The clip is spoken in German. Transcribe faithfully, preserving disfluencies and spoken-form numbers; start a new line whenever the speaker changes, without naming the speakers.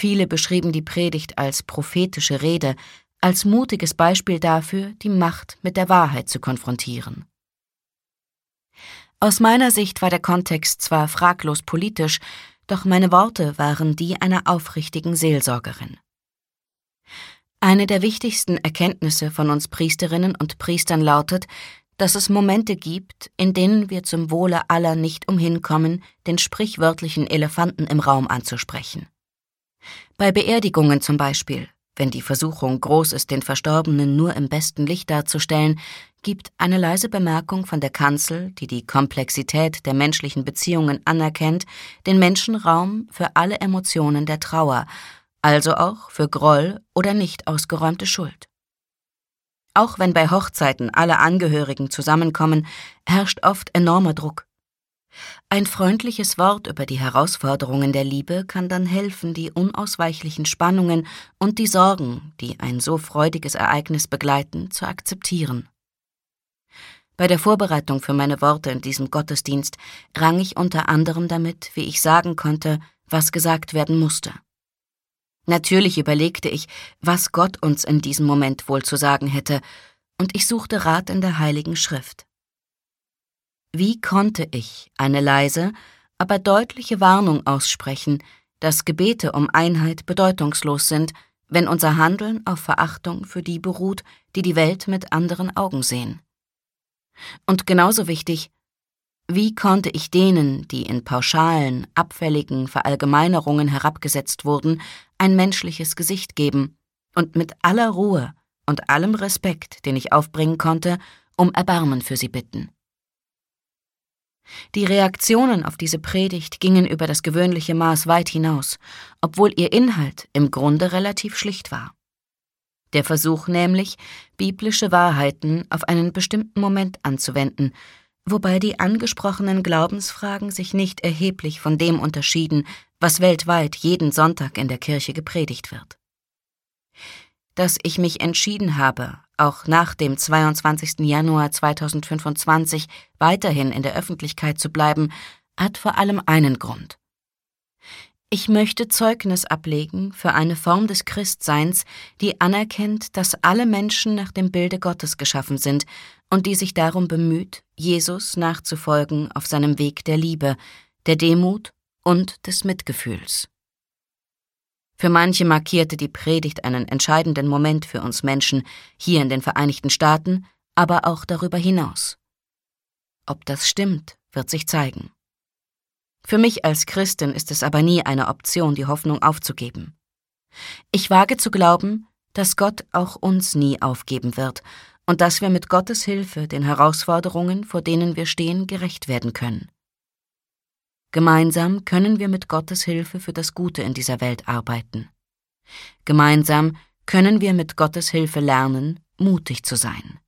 Viele beschrieben die Predigt als prophetische Rede, als mutiges Beispiel dafür, die Macht mit der Wahrheit zu konfrontieren. Aus meiner Sicht war der Kontext zwar fraglos politisch, doch meine Worte waren die einer aufrichtigen Seelsorgerin. Eine der wichtigsten Erkenntnisse von uns Priesterinnen und Priestern lautet, dass es Momente gibt, in denen wir zum Wohle aller nicht umhinkommen, den sprichwörtlichen Elefanten im Raum anzusprechen. Bei Beerdigungen zum Beispiel, wenn die Versuchung groß ist, den Verstorbenen nur im besten Licht darzustellen, gibt eine leise Bemerkung von der Kanzel, die die Komplexität der menschlichen Beziehungen anerkennt, den Menschen Raum für alle Emotionen der Trauer, also auch für Groll oder nicht ausgeräumte Schuld. Auch wenn bei Hochzeiten alle Angehörigen zusammenkommen, herrscht oft enormer Druck. Ein freundliches Wort über die Herausforderungen der Liebe kann dann helfen, die unausweichlichen Spannungen und die Sorgen, die ein so freudiges Ereignis begleiten, zu akzeptieren. Bei der Vorbereitung für meine Worte in diesem Gottesdienst rang ich unter anderem damit, wie ich sagen konnte, was gesagt werden musste. Natürlich überlegte ich, was Gott uns in diesem Moment wohl zu sagen hätte, und ich suchte Rat in der Heiligen Schrift. Wie konnte ich eine leise, aber deutliche Warnung aussprechen, dass Gebete um Einheit bedeutungslos sind, wenn unser Handeln auf Verachtung für die beruht, die die Welt mit anderen Augen sehen? Und genauso wichtig, wie konnte ich denen, die in pauschalen, abfälligen Verallgemeinerungen herabgesetzt wurden, ein menschliches Gesicht geben und mit aller Ruhe und allem Respekt, den ich aufbringen konnte, um Erbarmen für sie bitten? Die Reaktionen auf diese Predigt gingen über das gewöhnliche Maß weit hinaus, obwohl ihr Inhalt im Grunde relativ schlicht war. Der Versuch nämlich, biblische Wahrheiten auf einen bestimmten Moment anzuwenden, wobei die angesprochenen Glaubensfragen sich nicht erheblich von dem unterschieden, was weltweit jeden Sonntag in der Kirche gepredigt wird. Dass ich mich entschieden habe, auch nach dem zweiundzwanzigsten Januar zweitausendfünfundzwanzig weiterhin in der Öffentlichkeit zu bleiben, hat vor allem einen Grund. Ich möchte Zeugnis ablegen für eine Form des Christseins, die anerkennt, dass alle Menschen nach dem Bilde Gottes geschaffen sind und die sich darum bemüht, Jesus nachzufolgen auf seinem Weg der Liebe, der Demut und des Mitgefühls. Für manche markierte die Predigt einen entscheidenden Moment für uns Menschen hier in den Vereinigten Staaten, aber auch darüber hinaus. Ob das stimmt, wird sich zeigen. Für mich als Christin ist es aber nie eine Option, die Hoffnung aufzugeben. Ich wage zu glauben, dass Gott auch uns nie aufgeben wird und dass wir mit Gottes Hilfe den Herausforderungen, vor denen wir stehen, gerecht werden können. Gemeinsam können wir mit Gottes Hilfe für das Gute in dieser Welt arbeiten. Gemeinsam können wir mit Gottes Hilfe lernen, mutig zu sein.